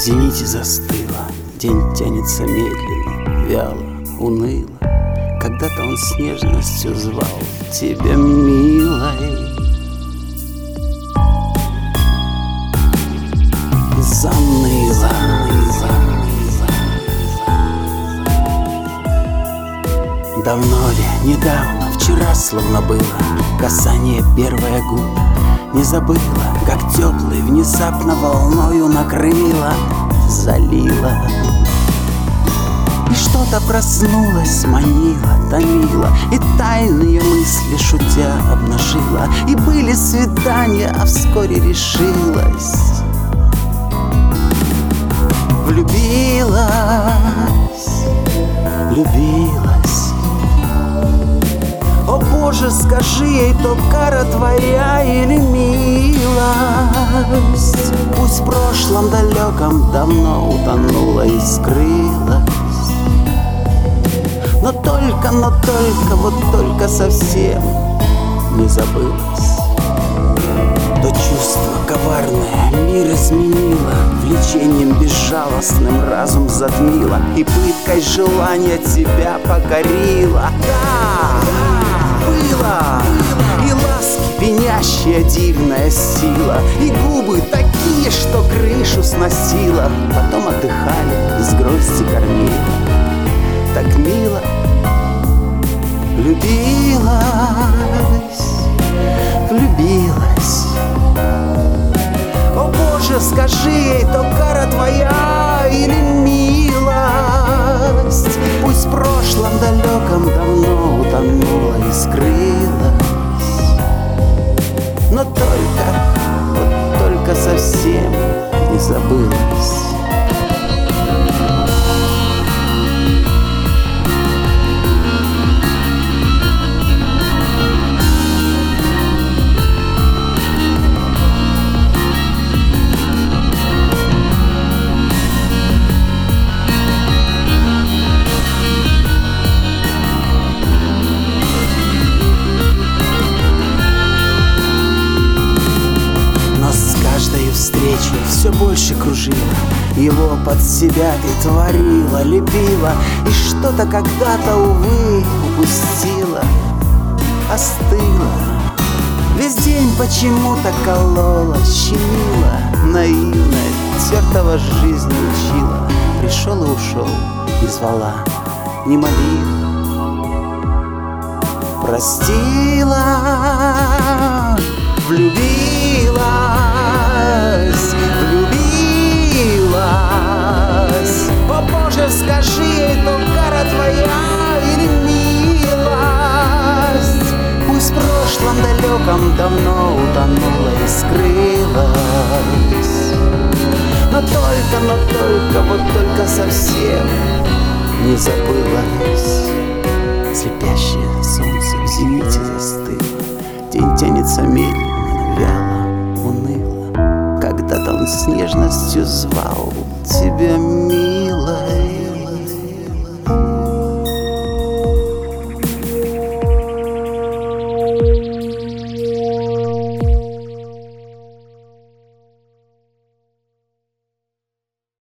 зените застыла, день тянется медленно, вяло, уныло. Когда-то он с нежностью звал тебя, милой. Заныла. Давно ли, недавно, вчера словно было касание первое губ. Не забыла, как теплый внезапно волною накрыла, залила. И что-то проснулось, манила, томила, и тайные мысли шутя обнажила. И были свидания, а вскоре решилась. Влюбилась, влюбилась. О Боже, скажи ей, то кара твоя или милость? Пусть в прошлом далеком давно утонула и скрылась. Но только, вот только совсем не забылась. То чувство коварное мир изменило, влечением безжалостным разум затмило, и пыткой желания тебя покорила. Да, было, и ласки пенящая дивная сила, и губы такие, что крышу сносила, потом отдыхали, из грозди кормили. Так мило влюбилась, влюбилась. О Боже, скажи ей, то кара твоя или милость? Пусть в прошлом далеком давно утонула и скрылась. Но только, вот только совсем не забылась. Встречи все больше кружила, его под себя ты творила, лепила, и что-то когда-то, увы, упустила, остыла. Весь день почему-то колола, щемила, наивная, тертого жизни учила. Пришел и ушел, не звала, не молила, простила, влюбилась, влюбилась. О Боже, скажи ей, то кара твоя или милость? Пусть в прошлом далеком давно утонула и скрылась. Но только, вот только совсем не забылась. Слепящее солнце в зените застыло, день тянется медленно, вяло, уныло. Когда-то он с нежностью звал тебя, милый.